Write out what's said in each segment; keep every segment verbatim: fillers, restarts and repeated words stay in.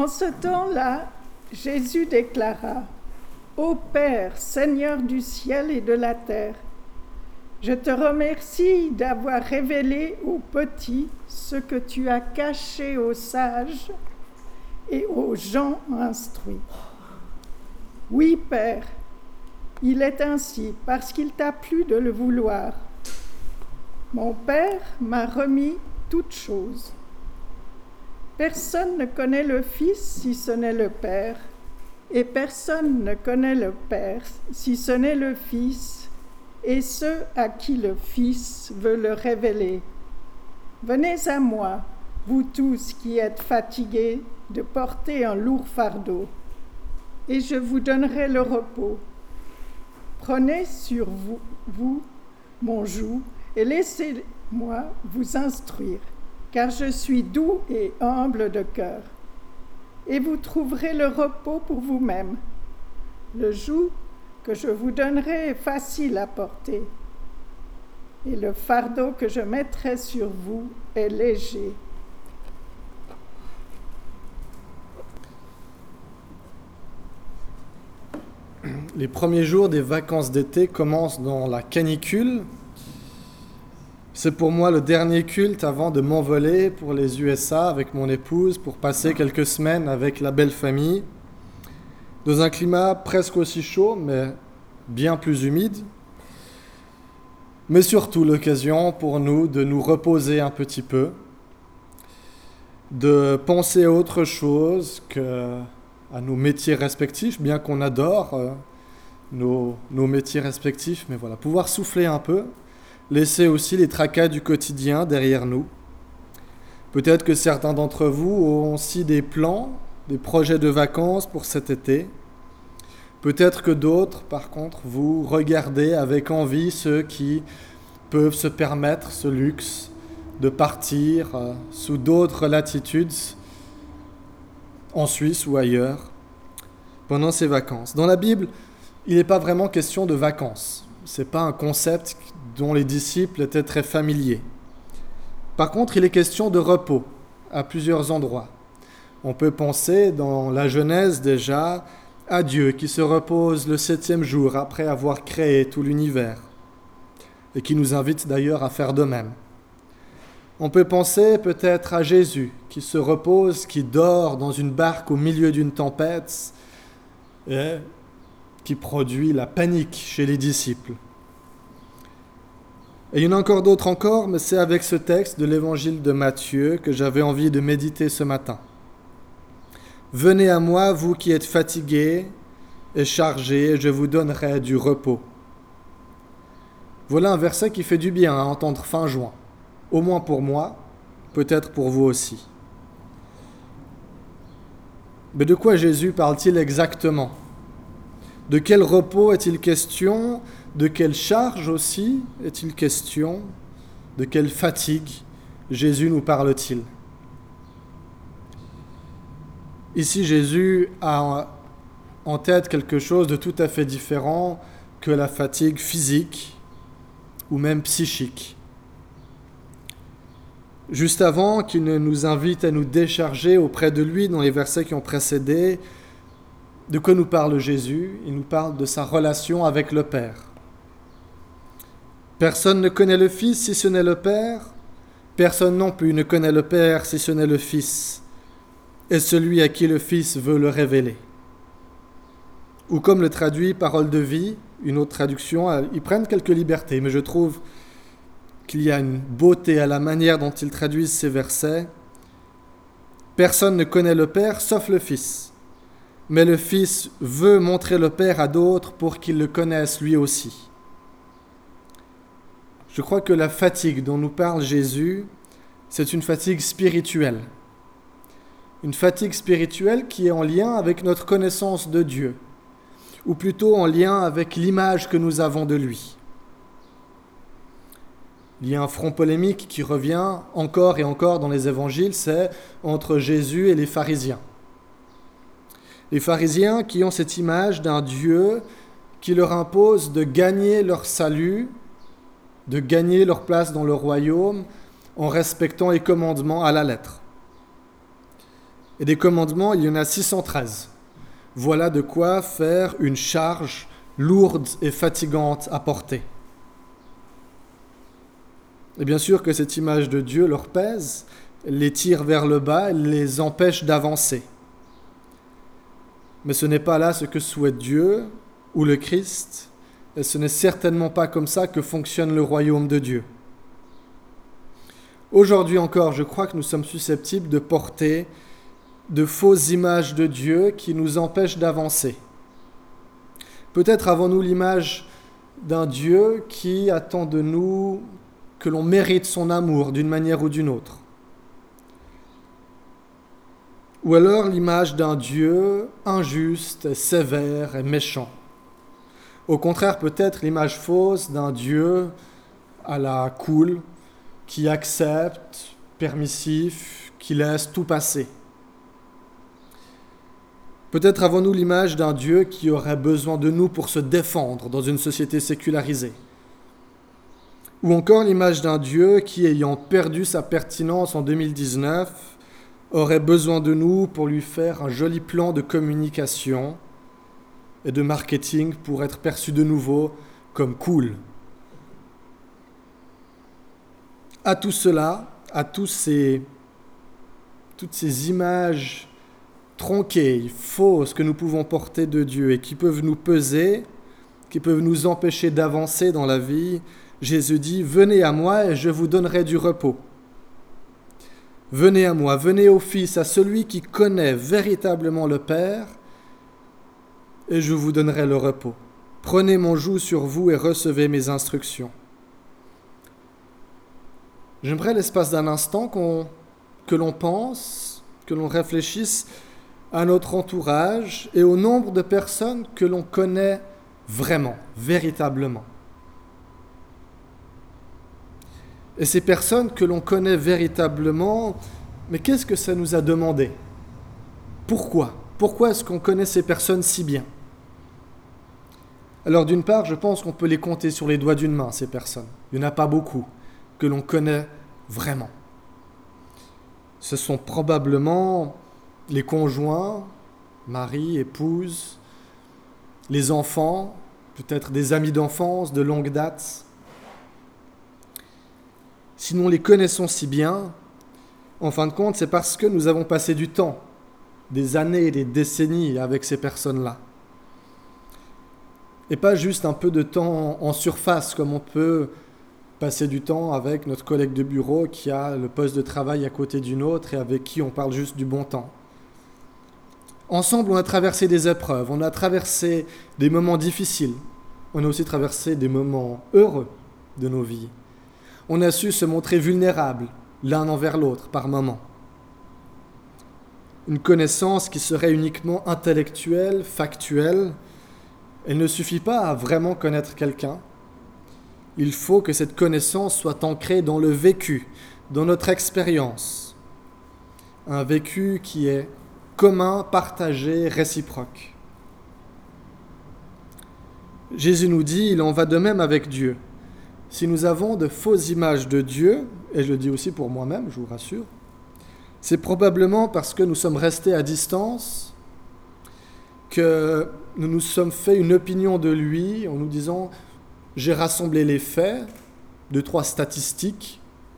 En ce temps-là, Jésus déclara : « Ô Père, Seigneur du ciel et de la terre, je te remercie d'avoir révélé aux petits ce que tu as caché aux sages et aux gens instruits. Oui, Père, il est ainsi parce qu'il t'a plu de le vouloir. Mon Père m'a remis toutes choses. Personne ne connaît le Fils si ce n'est le Père, et personne ne connaît le Père si ce n'est le Fils, et ceux à qui le Fils veut le révéler. Venez à moi, vous tous qui êtes fatigués de porter un lourd fardeau, et je vous donnerai le repos. Prenez sur vous, vous mon joug, et laissez-moi vous instruire, car je suis doux et humble de cœur, et vous trouverez le repos pour vous-même. Le joug que je vous donnerai est facile à porter, et le fardeau que je mettrai sur vous est léger. » Les premiers jours des vacances d'été commencent dans la canicule. C'est pour moi le dernier culte avant de m'envoler pour les U S A avec mon épouse pour passer quelques semaines avec la belle famille, dans un climat presque aussi chaud, mais bien plus humide. Mais surtout l'occasion pour nous de nous reposer un petit peu, de penser à autre chose que à nos métiers respectifs, bien qu'on adore euh, nos, nos métiers respectifs, mais voilà, pouvoir souffler un peu, laisser aussi les tracas du quotidien derrière nous. Peut-être que certains d'entre vous ont aussi des plans, des projets de vacances pour cet été. Peut-être que d'autres, par contre, vous regardez avec envie ceux qui peuvent se permettre ce luxe de partir euh, sous d'autres latitudes, en Suisse ou ailleurs, pendant ces vacances. Dans la Bible, il n'est pas vraiment question de vacances. Ce n'est pas un concept dont les disciples étaient très familiers. Par contre, il est question de repos à plusieurs endroits. On peut penser dans la Genèse déjà à Dieu qui se repose le septième jour après avoir créé tout l'univers et qui nous invite d'ailleurs à faire de même. On peut penser peut-être à Jésus qui se repose, qui dort dans une barque au milieu d'une tempête et qui produit la panique chez les disciples. Et il y en a encore d'autres encore, mais c'est avec ce texte de l'évangile de Matthieu que j'avais envie de méditer ce matin. Venez à moi, vous qui êtes fatigués et chargés, et je vous donnerai du repos. Voilà un verset qui fait du bien à entendre fin juin. Au moins pour moi, peut-être pour vous aussi. Mais de quoi Jésus parle-t-il exactement ? De quel repos est-il question ? De quelle charge aussi est-il question ? De quelle fatigue Jésus nous parle-t-il ? Ici, Jésus a en tête quelque chose de tout à fait différent que la fatigue physique ou même psychique. Juste avant qu'il ne nous invite à nous décharger auprès de lui dans les versets qui ont précédé, de quoi nous parle Jésus ? Il nous parle de sa relation avec le Père. Personne ne connaît le Fils si ce n'est le Père. Personne non plus ne connaît le Père si ce n'est le Fils, et celui à qui le Fils veut le révéler. Ou comme le traduit Parole de vie, une autre traduction, ils prennent quelques libertés, mais je trouve qu'il y a une beauté à la manière dont ils traduisent ces versets. Personne ne connaît le Père sauf le Fils, mais le Fils veut montrer le Père à d'autres pour qu'ils le connaissent lui aussi. Je crois que la fatigue dont nous parle Jésus, c'est une fatigue spirituelle. Une fatigue spirituelle qui est en lien avec notre connaissance de Dieu, ou plutôt en lien avec l'image que nous avons de lui. Il y a un front polémique qui revient encore et encore dans les évangiles, c'est entre Jésus et les pharisiens. Les pharisiens qui ont cette image d'un Dieu qui leur impose de gagner leur salut, de gagner leur place dans le royaume en respectant les commandements à la lettre. Et des commandements, il y en a six cent treize. Voilà de quoi faire une charge lourde et fatigante à porter. Et bien sûr que cette image de Dieu leur pèse, les tire vers le bas, les empêche d'avancer. Mais ce n'est pas là ce que souhaite Dieu ou le Christ, et ce n'est certainement pas comme ça que fonctionne le royaume de Dieu. Aujourd'hui encore, je crois que nous sommes susceptibles de porter de fausses images de Dieu qui nous empêchent d'avancer. Peut-être avons-nous l'image d'un Dieu qui attend de nous que l'on mérite son amour d'une manière ou d'une autre. Ou alors l'image d'un Dieu injuste, sévère et méchant. Au contraire, peut-être l'image fausse d'un Dieu à la cool, qui accepte, permissif, qui laisse tout passer. Peut-être avons-nous l'image d'un Dieu qui aurait besoin de nous pour se défendre dans une société sécularisée. Ou encore l'image d'un Dieu qui, ayant perdu sa pertinence en deux mille dix-neuf, aurait besoin de nous pour lui faire un joli plan de communication et de marketing pour être perçu de nouveau comme cool. À tout cela, à tous ces, toutes ces images tronquées, fausses que nous pouvons porter de Dieu et qui peuvent nous peser, qui peuvent nous empêcher d'avancer dans la vie, Jésus dit « Venez à moi et je vous donnerai du repos ». Venez à moi, venez au Fils, à celui qui connaît véritablement le Père, et je vous donnerai le repos. Prenez mon joug sur vous et recevez mes instructions. J'aimerais l'espace d'un instant qu'on, que l'on pense, que l'on réfléchisse à notre entourage et au nombre de personnes que l'on connaît vraiment, véritablement. Et ces personnes que l'on connaît véritablement, mais qu'est-ce que ça nous a demandé ? Pourquoi ? Pourquoi est-ce qu'on connaît ces personnes si bien ? Alors d'une part, je pense qu'on peut les compter sur les doigts d'une main, ces personnes. Il n'y en a pas beaucoup que l'on connaît vraiment. Ce sont probablement les conjoints, mari, épouse, les enfants, peut-être des amis d'enfance de longue date. Si nous les connaissons si bien, en fin de compte, c'est parce que nous avons passé du temps, des années, des décennies avec ces personnes-là. Et pas juste un peu de temps en surface, comme on peut passer du temps avec notre collègue de bureau qui a le poste de travail à côté d'une autre et avec qui on parle juste du bon temps. Ensemble, on a traversé des épreuves, on a traversé des moments difficiles, on a aussi traversé des moments heureux de nos vies. On a su se montrer vulnérables l'un envers l'autre par moments. Une connaissance qui serait uniquement intellectuelle, factuelle, elle ne suffit pas à vraiment connaître quelqu'un. Il faut que cette connaissance soit ancrée dans le vécu, dans notre expérience. Un vécu qui est commun, partagé, réciproque. Jésus nous dit, il en va de même avec Dieu. Si nous avons de fausses images de Dieu, et je le dis aussi pour moi-même, je vous rassure, c'est probablement parce que nous sommes restés à distance, que nous nous sommes fait une opinion de lui en nous disant « j'ai rassemblé les faits, deux, trois statistiques,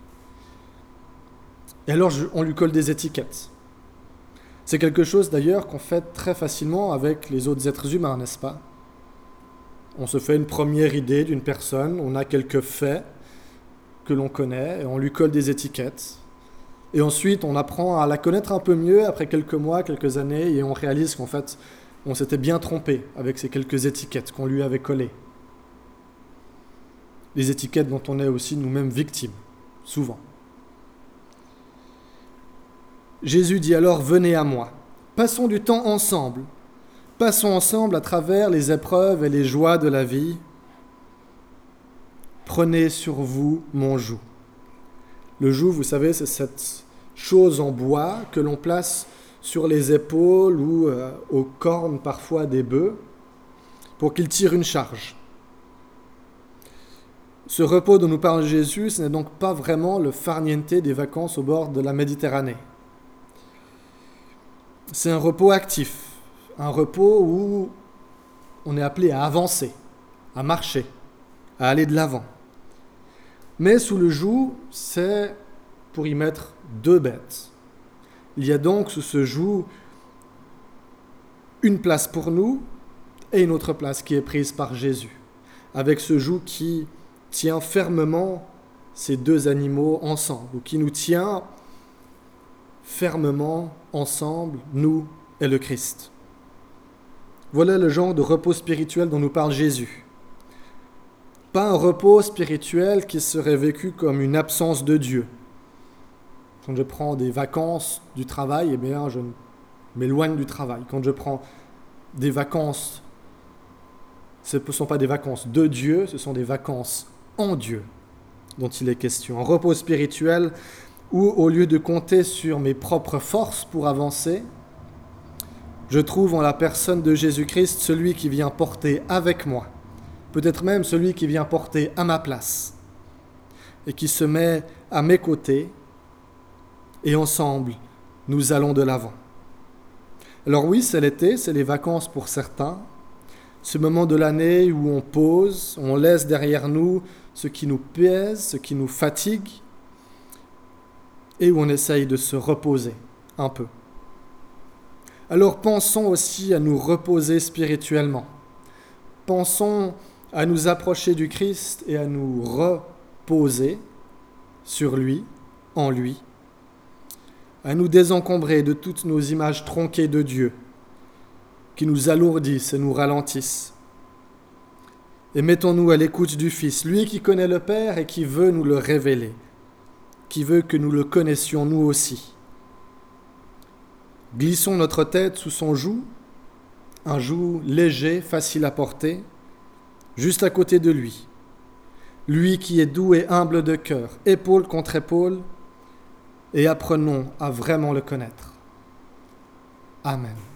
et alors je, on lui colle des étiquettes ». C'est quelque chose d'ailleurs qu'on fait très facilement avec les autres êtres humains, n'est-ce pas ? On se fait une première idée d'une personne, on a quelques faits que l'on connaît, et on lui colle des étiquettes. Et ensuite, on apprend à la connaître un peu mieux après quelques mois, quelques années, et on réalise qu'en fait, on s'était bien trompé avec ces quelques étiquettes qu'on lui avait collées. Les étiquettes dont on est aussi nous-mêmes victimes, souvent. Jésus dit alors « Venez à moi, passons du temps ensemble. » Passons ensemble à travers les épreuves et les joies de la vie. Prenez sur vous mon joug. Le joug, vous savez, c'est cette chose en bois que l'on place sur les épaules ou euh, aux cornes parfois des bœufs pour qu'ils tirent une charge. Ce repos dont nous parle Jésus, ce n'est donc pas vraiment le farniente des vacances au bord de la Méditerranée. c'est un repos actif, un repos où on est appelé à avancer, à marcher, à aller de l'avant. Mais sous le joug, c'est pour y mettre deux bêtes. Il y a donc sous ce joug une place pour nous et une autre place qui est prise par Jésus, avec ce joug qui tient fermement ces deux animaux ensemble, ou qui nous tient fermement ensemble, nous et le Christ. Voilà le genre de repos spirituel dont nous parle Jésus. Pas un repos spirituel qui serait vécu comme une absence de Dieu. Quand je prends des vacances du travail, eh bien, je m'éloigne du travail. Quand je prends des vacances, ce ne sont pas des vacances de Dieu, ce sont des vacances en Dieu dont il est question. Un repos spirituel où, au lieu de compter sur mes propres forces pour avancer, je trouve en la personne de Jésus-Christ celui qui vient porter avec moi, peut-être même celui qui vient porter à ma place, et qui se met à mes côtés, et ensemble, nous allons de l'avant. Alors oui, c'est l'été, c'est les vacances pour certains, ce moment de l'année où on pose, on laisse derrière nous ce qui nous pèse, ce qui nous fatigue, et où on essaye de se reposer un peu. Alors pensons aussi à nous reposer spirituellement. Pensons à nous approcher du Christ et à nous reposer sur lui, en lui, à nous désencombrer de toutes nos images tronquées de Dieu, qui nous alourdissent et nous ralentissent. Et mettons-nous à l'écoute du Fils, lui qui connaît le Père et qui veut nous le révéler, qui veut que nous le connaissions nous aussi. Glissons notre tête sous son joug, un joug léger, facile à porter, juste à côté de lui. Lui qui est doux et humble de cœur, épaule contre épaule, et apprenons à vraiment le connaître. Amen.